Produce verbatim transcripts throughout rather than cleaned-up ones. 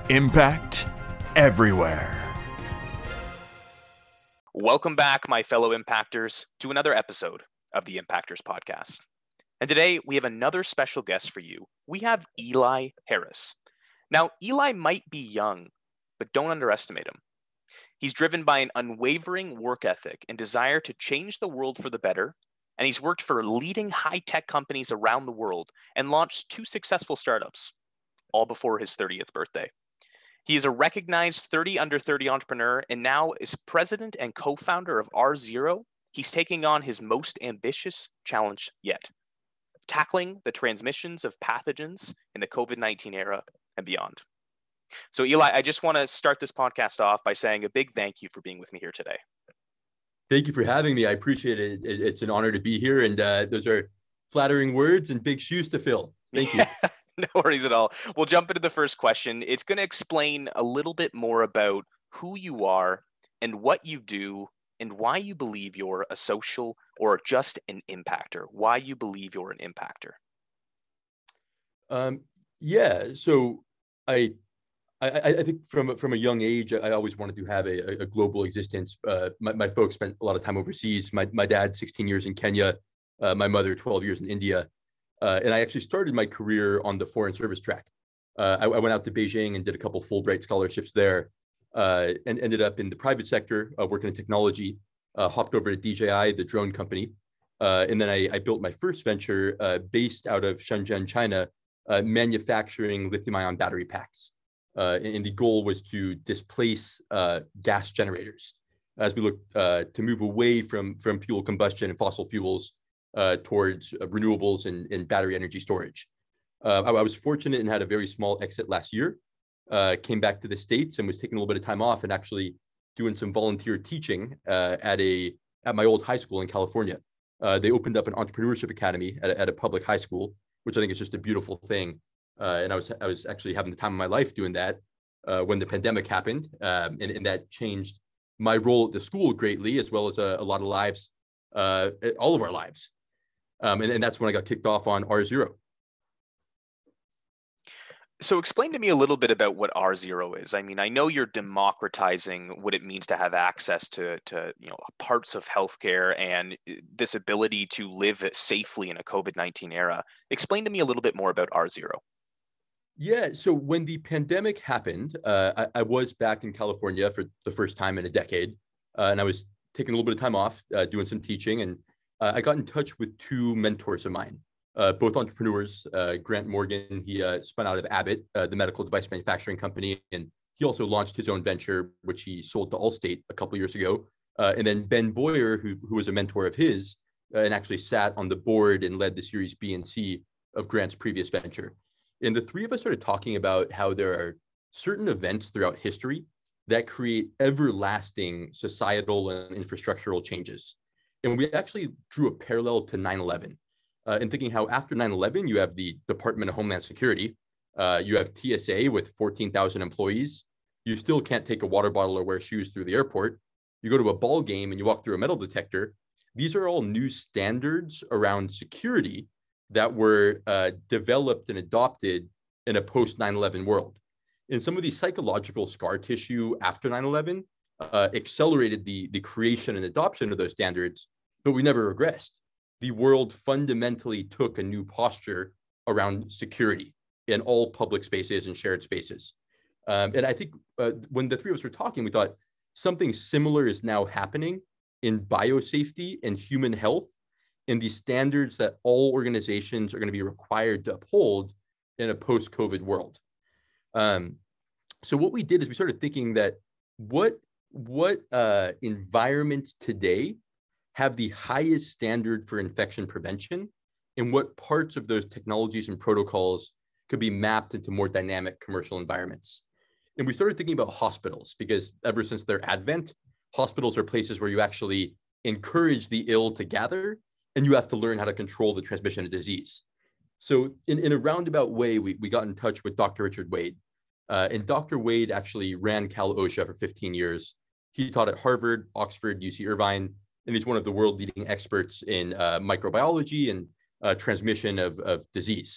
Impact everywhere. Welcome back, my fellow Impactors, to another episode of the Impactors Podcast. And today we have another special guest for you. We have Eli Harris. Now, Eli might be young, but don't underestimate him. He's driven by an unwavering work ethic and desire to change the world for the better, and he's worked for leading high-tech companies around the world and launched two successful startups, all before his thirtieth birthday. He is a recognized thirty under thirty entrepreneur and now is president and co-founder of R Zero. He's taking on his most ambitious challenge yet, tackling the transmissions of pathogens in the COVID nineteen era and beyond. So Eli, I just want to start this podcast off by saying a big thank you for being with me here today. Thank you for having me. I appreciate it. It's an honor to be here. And uh, those are flattering words and big shoes to fill. Thank you. No worries at all. We'll jump into the first question. It's going to explain a little bit more about who you are and what you do and why you believe you're a social or just an impactor, why you believe you're an impactor. Um, yeah, so I, I, I think from, from a young age, I always wanted to have a, a global existence. Uh, my, my folks spent a lot of time overseas. My, my dad, sixteen years in Kenya, uh, my mother, twelve years in India. Uh, and I actually started my career on the foreign service track. Uh, I, I went out to Beijing and did a couple Fulbright scholarships there, uh, and ended up in the private sector, uh, working in technology, uh, hopped over to D J I, the drone company. Uh, and then I, I built my first venture uh, based out of Shenzhen, China, uh, manufacturing lithium-ion battery packs. Uh, and, and the goal was to displace uh, gas generators as we look uh, to move away from, from fuel combustion and fossil fuels Uh, towards uh, renewables and, and battery energy storage. Uh, I, I was fortunate and had a very small exit last year, uh, came back to the States and was taking a little bit of time off and actually doing some volunteer teaching uh, at a at my old high school in California. Uh, they opened up an entrepreneurship academy at a, at a public high school, which I think is just a beautiful thing. Uh, and I was I was actually having the time of my life doing that uh, when the pandemic happened, um, and, and that changed my role at the school greatly, as well as a, a lot of lives, uh, all of our lives. Um, and, and that's when I got kicked off on R Zero. So explain to me a little bit about what R Zero is. I mean, I know you're democratizing what it means to have access to, to you know, parts of healthcare and this ability to live safely in a COVID nineteen era. Explain to me a little bit more about R Zero. Yeah, so when the pandemic happened, uh, I, I was back in California for the first time in a decade, uh, and I was taking a little bit of time off, uh, doing some teaching, and Uh, I got in touch with two mentors of mine, uh, both entrepreneurs. Uh, Grant Morgan, he uh, spun out of Abbott, uh, the medical device manufacturing company, and he also launched his own venture, which he sold to Allstate a couple of years ago. Uh, and then Ben Boyer, who, who was a mentor of his, uh, and actually sat on the board and led the Series B and C of Grant's previous venture. And the three of us started talking about how there are certain events throughout history that create everlasting societal and infrastructural changes. And we actually drew a parallel to nine eleven, uh, and thinking how after nine eleven, you have the Department of Homeland Security, uh, you have T S A with fourteen thousand employees. You still can't take a water bottle or wear shoes through the airport. You go to a ball game and you walk through a metal detector. These are all new standards around security that were uh, developed and adopted in a post nine eleven world. And some of the psychological scar tissue after nine eleven uh, accelerated the, the creation and adoption of those standards, but we never regressed. The world fundamentally took a new posture around security in all public spaces and shared spaces. Um, and I think uh, when the three of us were talking, we thought something similar is now happening in biosafety and human health, and the standards that all organizations are going to be required to uphold in a post-COVID world. Um, so what we did is we started thinking that what, what uh, environments today have the highest standard for infection prevention, and what parts of those technologies and protocols could be mapped into more dynamic commercial environments. And we started thinking about hospitals, because ever since their advent, hospitals are places where you actually encourage the ill to gather, and you have to learn how to control the transmission of disease. So in, in a roundabout way, we, we got in touch with Doctor Richard Wade. Uh, and Doctor Wade actually ran Cal OSHA for fifteen years. He taught at Harvard, Oxford, U C Irvine, and he's one of the world leading experts in uh, microbiology and uh, transmission of, of disease.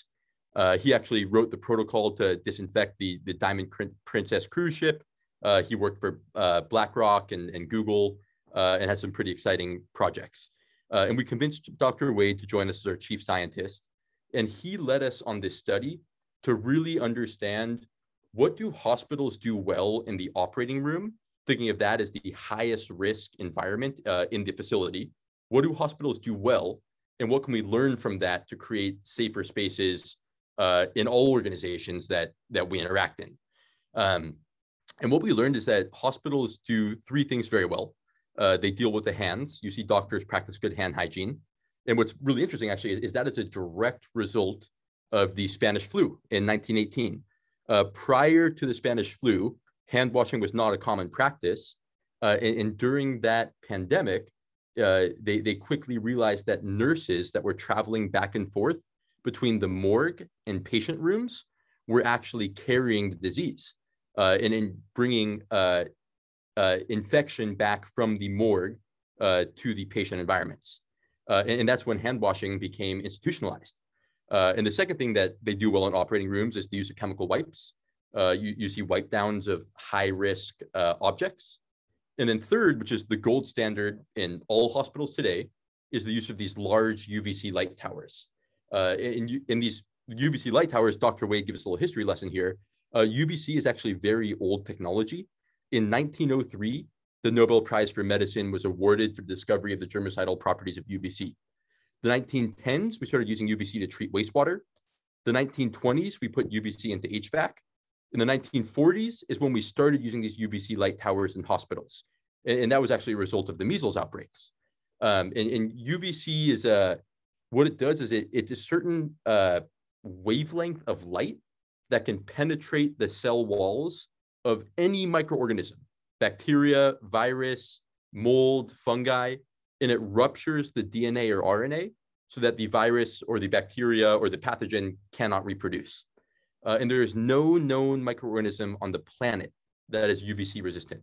Uh, he actually wrote the protocol to disinfect the, the Diamond Princess cruise ship. Uh, he worked for uh, BlackRock and, and Google uh, and has some pretty exciting projects. Uh, and we convinced Doctor Wade to join us as our chief scientist. And he led us on this study to really understand, what do hospitals do well in the operating room, thinking of that as the highest risk environment uh, in the facility. What do hospitals do well? And what can we learn from that to create safer spaces uh, in all organizations that, that we interact in? Um, and what we learned is that hospitals do three things very well. Uh, they deal with the hands. You see doctors practice good hand hygiene. And what's really interesting, actually, is, is that it's a direct result of the Spanish flu in nineteen eighteen. Uh, prior to the Spanish flu, hand washing was not a common practice. Uh, and, and during that pandemic, uh, they, they quickly realized that nurses that were traveling back and forth between the morgue and patient rooms were actually carrying the disease uh, and in bringing uh, uh, infection back from the morgue uh, to the patient environments. Uh, and, and that's when hand washing became institutionalized. Uh, and the second thing that they do well in operating rooms is the use of chemical wipes. Uh, you, you see wipe downs of high risk uh, objects. And then third, which is the gold standard in all hospitals today, is the use of these large U V C light towers. Uh, in, in these U V C light towers, Doctor Wade gives us a little history lesson here. Uh, U V C is actually very old technology. In nineteen oh three, the Nobel Prize for Medicine was awarded for the discovery of the germicidal properties of U V C. The nineteen tens, we started using U V C to treat wastewater. The nineteen twenties, we put U V C into H V A C. In the nineteen forties is when we started using these U V C light towers in hospitals. And, and that was actually a result of the measles outbreaks. Um, and, and U V C is a, what it does is it, it's a certain uh, wavelength of light that can penetrate the cell walls of any microorganism, bacteria, virus, mold, fungi, and it ruptures the D N A or R N A so that the virus or the bacteria or the pathogen cannot reproduce. Uh, and there is no known microorganism on the planet that is U V C resistant.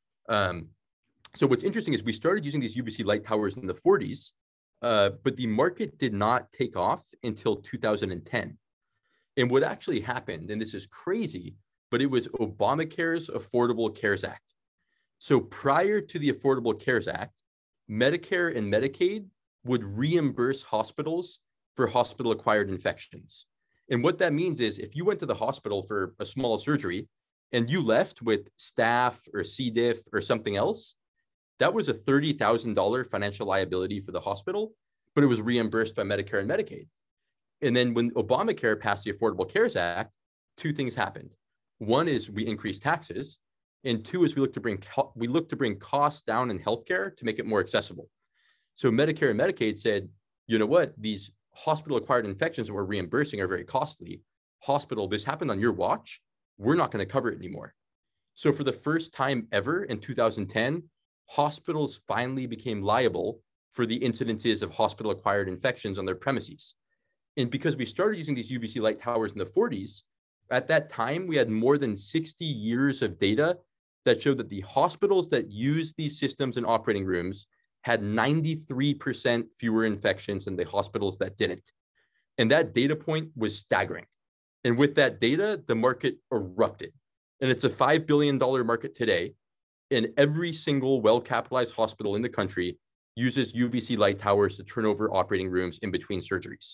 Um, so what's interesting is we started using these U V C light towers in the forties, uh, but the market did not take off until two thousand ten. And what actually happened, and this is crazy, but it was Obamacare's Affordable Cares Act. So prior to the Affordable Cares Act, Medicare and Medicaid would reimburse hospitals for hospital-acquired infections. And what that means is if you went to the hospital for a small surgery and you left with staph or C. diff or something else, that was a thirty thousand dollars financial liability for the hospital, but it was reimbursed by Medicare and Medicaid. And then when Obamacare passed the Affordable Cares Act, two things happened. One is we increased taxes, and two is we look to bring we look to bring costs down in healthcare to make it more accessible. So Medicare and Medicaid said, you know what, these hospital-acquired infections that we're reimbursing are very costly. Hospital, this happened on your watch. We're not going to cover it anymore. So for the first time ever in two thousand ten, hospitals finally became liable for the incidences of hospital-acquired infections on their premises. And because we started using these U V C light towers in the forties, at that time, we had more than sixty years of data that showed that the hospitals that used these systems in operating rooms had ninety-three percent fewer infections than the hospitals that didn't. And that data point was staggering. And with that data, the market erupted. And it's a five billion dollars market today. And every single well-capitalized hospital in the country uses U V C light towers to turn over operating rooms in between surgeries.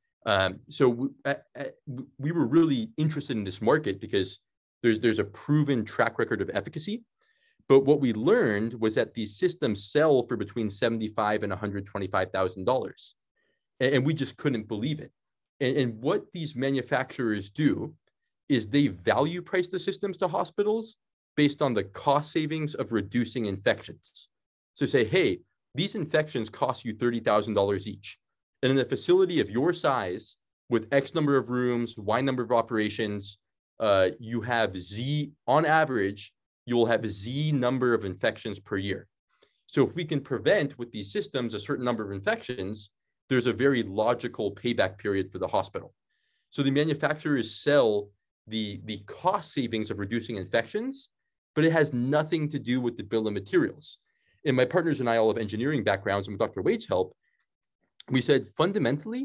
Um, so we, uh, uh, we were really interested in this market because there's, there's a proven track record of efficacy. But what we learned was that these systems sell for between seventy-five thousand dollars and one hundred twenty-five thousand dollars. And, and we just couldn't believe it. And, and what these manufacturers do is they value price the systems to hospitals based on the cost savings of reducing infections. So say, hey, these infections cost you thirty thousand dollars each. And in a facility of your size, with X number of rooms, Y number of operations, uh, you have Z, on average, you will have Z number of infections per year. So if we can prevent with these systems a certain number of infections, there's a very logical payback period for the hospital. So the manufacturers sell the, the cost savings of reducing infections, but it has nothing to do with the bill of materials. And my partners and I all have engineering backgrounds, and with Doctor Wade's help, we said fundamentally,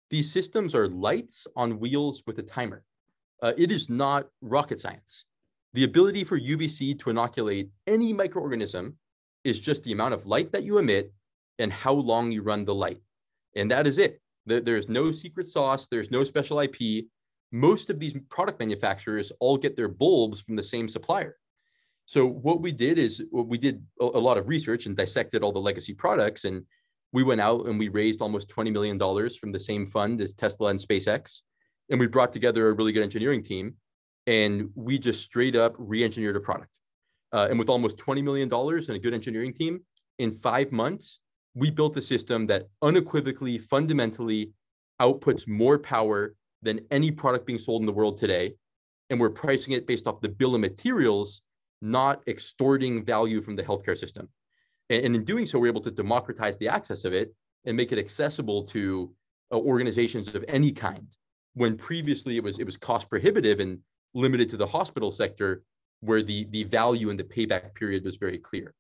these systems are lights on wheels with a timer. Uh, it is not rocket science. The ability for U V C to inoculate any microorganism is just the amount of light that you emit and how long you run the light. And that is it. There's no secret sauce. There's no special I P. Most of these product manufacturers all get their bulbs from the same supplier. So what we did is we did a lot of research and dissected all the legacy products. And we went out and we raised almost twenty million dollars from the same fund as Tesla and SpaceX. And we brought together a really good engineering team. And we just straight up re-engineered a product. Uh, and with almost twenty million dollars and a good engineering team, in five months, we built a system that unequivocally, fundamentally outputs more power than any product being sold in the world today. And we're pricing it based off the bill of materials, not extorting value from the healthcare system. And, and in doing so, we're able to democratize the access of it and make it accessible to uh, organizations of any kind. When previously it was it was cost prohibitive and limited to the hospital sector, where the, the value and the payback period was very clear.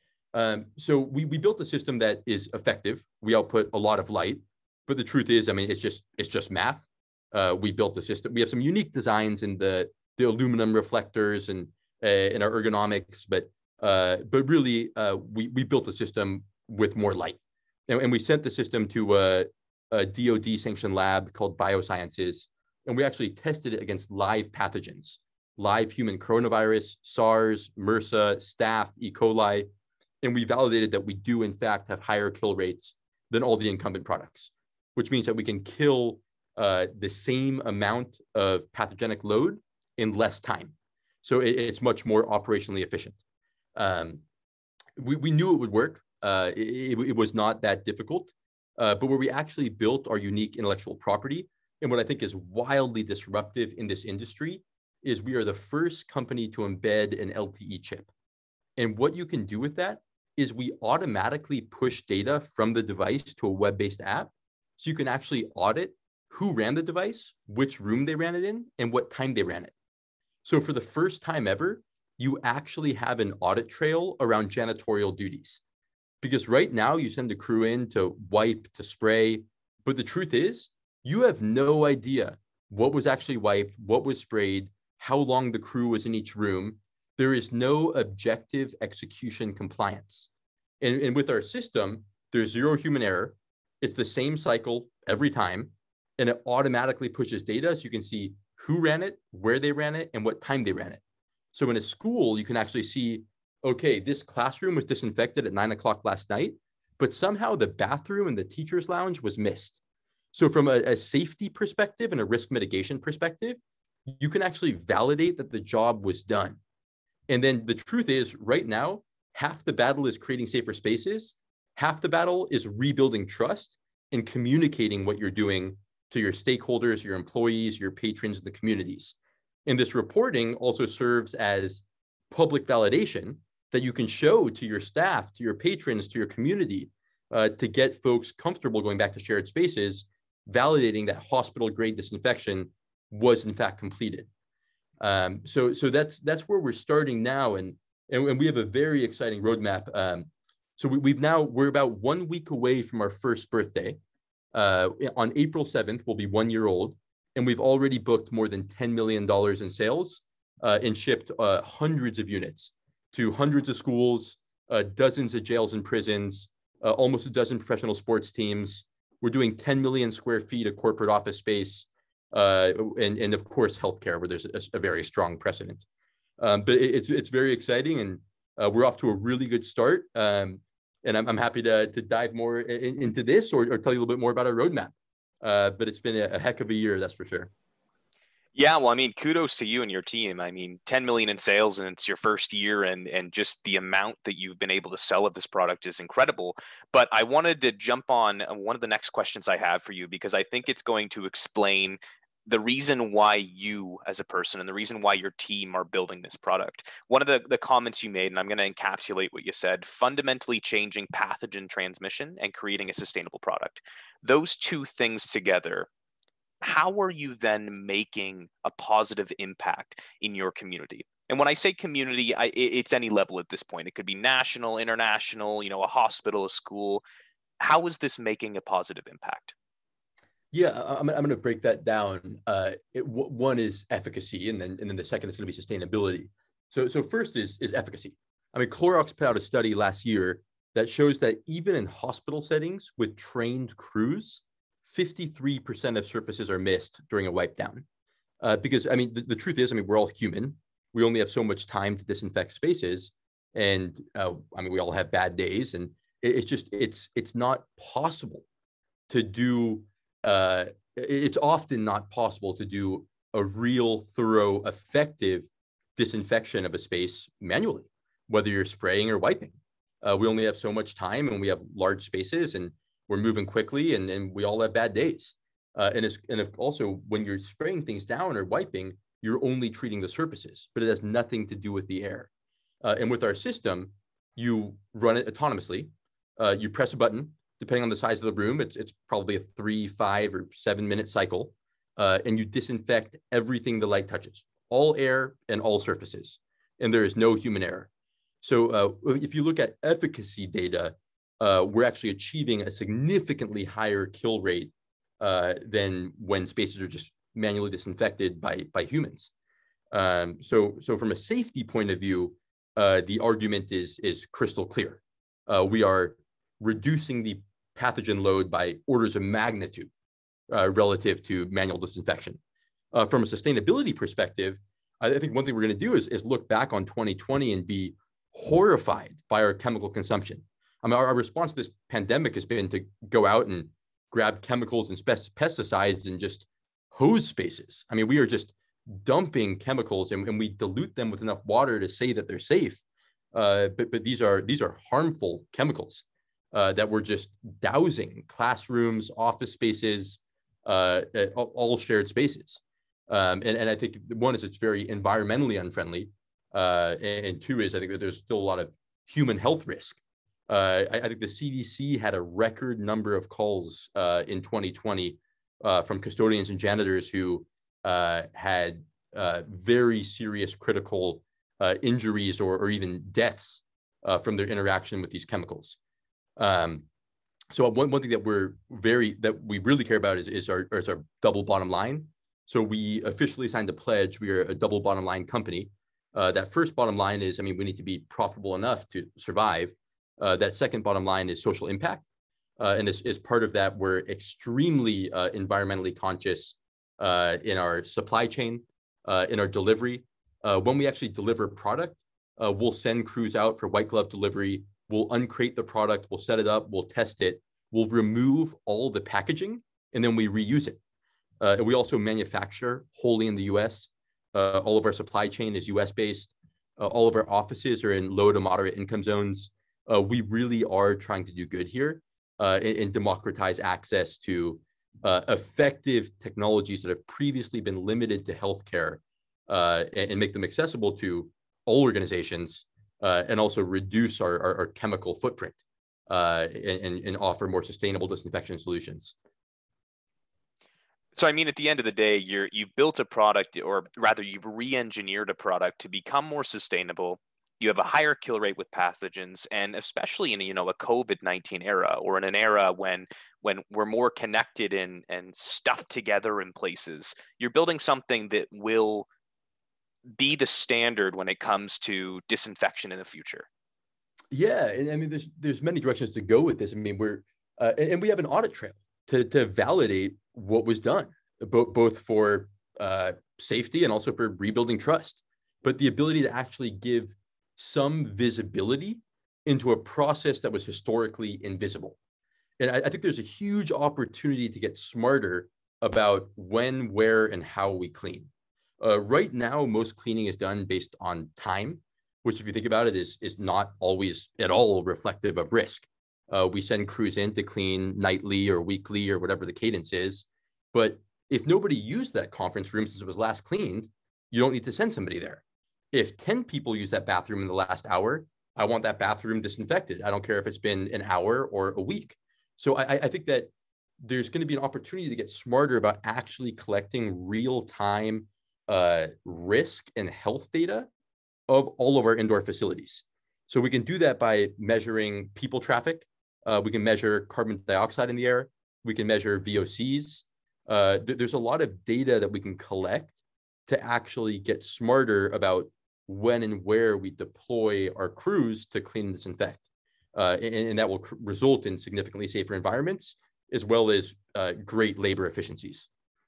Um, so we, we built a system that is effective. We output a lot of light, but the truth is, I mean, it's just it's just math. Uh, we built a system. We have some unique designs in the, the aluminum reflectors and uh, in our ergonomics, but uh, but really uh, we we built a system with more light, and, and we sent the system to a, a D O D sanctioned lab called Biosciences, and we actually tested it against live pathogens, live human coronavirus, SARS, MRSA, Staph, E. coli. And we validated that we do, in fact, have higher kill rates than all the incumbent products, which means that we can kill uh, the same amount of pathogenic load in less time. So it, it's much more operationally efficient. Um, we, we knew it would work. Uh, it, it was not that difficult, uh, but where we actually built our unique intellectual property, and what I think is wildly disruptive in this industry, is we are the first company to embed an L T E chip. And what you can do with that is we automatically push data from the device to a web-based app. So you can actually audit who ran the device, which room they ran it in, and what time they ran it. So for the first time ever, you actually have an audit trail around janitorial duties. Because right now you send the crew in to wipe, to spray, but the truth is, you have no idea what was actually wiped, what was sprayed, how long the crew was in each room. There is no objective execution compliance. And, and with our system, there's zero human error. It's the same cycle every time, and it automatically pushes data so you can see who ran it, where they ran it, and what time they ran it. So in a school, you can actually see, okay, this classroom was disinfected at nine o'clock last night, but somehow the bathroom and the teacher's lounge was missed. So from a, a safety perspective and a risk mitigation perspective, you can actually validate that the job was done. And then the truth is, right now, half the battle is creating safer spaces. Half the battle is rebuilding trust and communicating what you're doing to your stakeholders, your employees, your patrons, and the communities. And this reporting also serves as public validation that you can show to your staff, to your patrons, to your community, uh, to get folks comfortable going back to shared spaces, validating that hospital-grade disinfection was in fact completed. Um, so, so that's that's where we're starting now, and and, and we have a very exciting roadmap. Um, so we, we've now we're about one week away from our first birthday. Uh, on April seventh, we'll be one year old, and we've already booked more than ten million dollars in sales uh, and shipped uh, hundreds of units to hundreds of schools, uh, dozens of jails and prisons, uh, almost a dozen professional sports teams. We're doing ten million square feet of corporate office space. Uh, and, and of course, healthcare, where there's a, a very strong precedent. Um, but it, it's it's very exciting, and uh, we're off to a really good start. Um, and I'm, I'm happy to, to dive more in, into this or, or tell you a little bit more about our roadmap. Uh, but it's been a, a heck of a year, that's for sure. Yeah, well, I mean, kudos to you and your team. I mean, ten million in sales, and it's your first year, and and just the amount that you've been able to sell of this product is incredible. But I wanted to jump on one of the next questions I have for you, because I think it's going to explain the reason why you as a person and the reason why your team are building this product. One of the, the comments you made, and I'm going to encapsulate what you said, fundamentally changing pathogen transmission and creating a sustainable product. Those two things together, how are you then making a positive impact in your community? And when I say community, I, it's any level at this point. It could be national, international, you know, a hospital, a school. How is this making a positive impact? Yeah, I- I'm, I'm going to break that down. Uh, it, w- one is efficacy, and then and then the second is going to be sustainability. So so first is is efficacy. I mean, Clorox put out a study last year that shows that even in hospital settings with trained crews, fifty-three percent of surfaces are missed during a wipe down. Uh, because I mean, the, the truth is, I mean, we're all human. We only have so much time to disinfect spaces, and uh, I mean, we all have bad days, and it, it's just it's it's not possible to do. Uh, it's often not possible to do a real, thorough, effective disinfection of a space manually, whether you're spraying or wiping. Uh, we only have so much time, and we have large spaces, and we're moving quickly, and, and we all have bad days. Uh, and it's, and if also when you're spraying things down or wiping, you're only treating the surfaces, but it has nothing to do with the air. Uh, and with our system, you run it autonomously. Uh, you press a button. Depending on the size of the room, it's it's probably a three, five, or seven minute cycle, uh, and you disinfect everything the light touches, all air and all surfaces, and there is no human error. So uh, if you look at efficacy data, uh, we're actually achieving a significantly higher kill rate uh, than when spaces are just manually disinfected by by humans. Um, so so from a safety point of view, uh, the argument is is crystal clear. Uh, we are reducing the pathogen load by orders of magnitude uh, relative to manual disinfection. Uh, from a sustainability perspective, I think one thing we're going to do is, is look back on twenty twenty and be horrified by our chemical consumption. I mean, our, our response to this pandemic has been to go out and grab chemicals and pesticides and just hose spaces. I mean, we are just dumping chemicals, and, and we dilute them with enough water to say that they're safe. Uh, but but these are these are harmful chemicals uh, that we're just dousing classrooms, office spaces, uh, all shared spaces. Um, and, and I think one is it's very environmentally unfriendly. Uh, and, and two is I think that there's still a lot of human health risk. Uh, I, I think the C D C had a record number of calls uh, in twenty twenty uh, from custodians and janitors who uh, had uh, very serious critical uh, injuries or, or even deaths uh, from their interaction with these chemicals. Um, so one, one thing that we're very, that we really care about is, is, our, is our double bottom line. So we officially signed a pledge. We are a double bottom line company. Uh, that first bottom line is, I mean, we need to be profitable enough to survive. Uh, that second bottom line is social impact. Uh, and as, as part of that, we're extremely uh, environmentally conscious uh, in our supply chain, uh, in our delivery. Uh, when we actually deliver product, uh, we'll send crews out for white glove delivery. We'll uncrate the product, we'll set it up, we'll test it, we'll remove all the packaging, and then we reuse it. Uh, and we also manufacture wholly in the U S. Uh, all of our supply chain is U S based. Uh, all of our offices are in low to moderate income zones. Uh, we really are trying to do good here uh, and, and democratize access to uh, effective technologies that have previously been limited to healthcare uh, and, and make them accessible to all organizations uh, and also reduce our, our, our chemical footprint uh, and, and offer more sustainable disinfection solutions. So, I mean, at the end of the day, you're, you built a product, or rather you've re-engineered a product to become more sustainable. You have a higher kill rate with pathogens, and especially in, you know, a COVID nineteen era, or in an era when when we're more connected and, and stuffed together in places, you're building something that will be the standard when it comes to disinfection in the future. Yeah, and I mean, there's there's many directions to go with this. I mean, we're uh, and, and we have an audit trail to to validate what was done, both both for uh, safety and also for rebuilding trust. But the ability to actually give some visibility into a process that was historically invisible, and I, I think there's a huge opportunity to get smarter about when, where, and how we clean. Uh, right now, most cleaning is done based on time, which, if you think about it, is is not always at all reflective of risk. Uh, we send crews in to clean nightly or weekly or whatever the cadence is. But if nobody used that conference room since it was last cleaned, you don't need to send somebody there. If ten people use that bathroom in the last hour, I want that bathroom disinfected. I don't care if it's been an hour or a week. So I, I think that there's going to be an opportunity to get smarter about actually collecting real-time uh, risk and health data of all of our indoor facilities. So we can do that by measuring people traffic. Uh, we can measure carbon dioxide in the air. We can measure V O Cs. uh, th- there's a lot of data that we can collect to actually get smarter about when and where we deploy our crews to clean and disinfect. Uh, and, and that will cr- result in significantly safer environments, as well as uh, great labor efficiencies.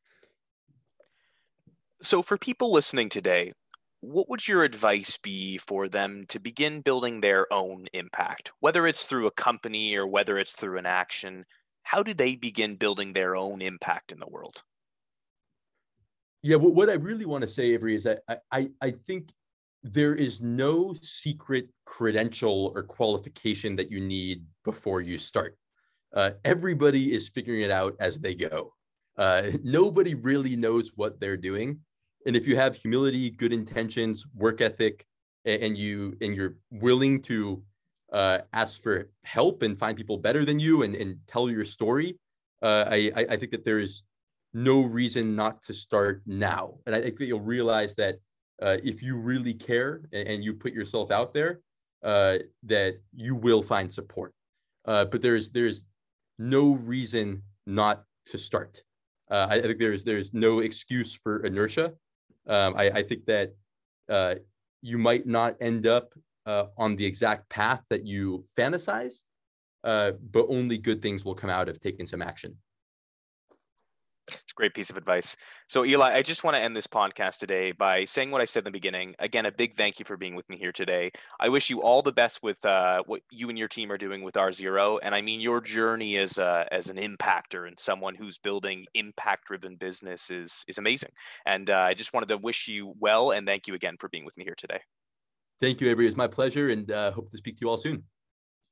So for people listening today, what would your advice be for them to begin building their own impact? Whether it's through a company or whether it's through an action, how do they begin building their own impact in the world? Yeah, what, what I really want to say, Avery, is that I, I, I think there is no secret credential or qualification that you need before you start. Uh, everybody is figuring it out as they go. Uh, nobody really knows what they're doing. And if you have humility, good intentions, work ethic, and, and you and you're willing to uh, ask for help and find people better than you and, and tell your story, uh, I, I think that there is no reason not to start now. And I think that you'll realize that uh, if you really care and, and you put yourself out there, uh, that you will find support. Uh, but there's there's no reason not to start. Uh, I, I think there's there's no excuse for inertia. Um, I, I think that uh, you might not end up uh, on the exact path that you fantasized, uh, but only good things will come out of taking some action. It's a great piece of advice. So Eli, I just want to end this podcast today by saying what I said in the beginning. Again, a big thank you for being with me here today. I wish you all the best with uh, what you and your team are doing with R Zero. And I mean, your journey as a, as an impactor and someone who's building impact-driven business is, is amazing. And uh, I just wanted to wish you well and thank you again for being with me here today. Thank you, Avery. It's my pleasure, and uh, hope to speak to you all soon.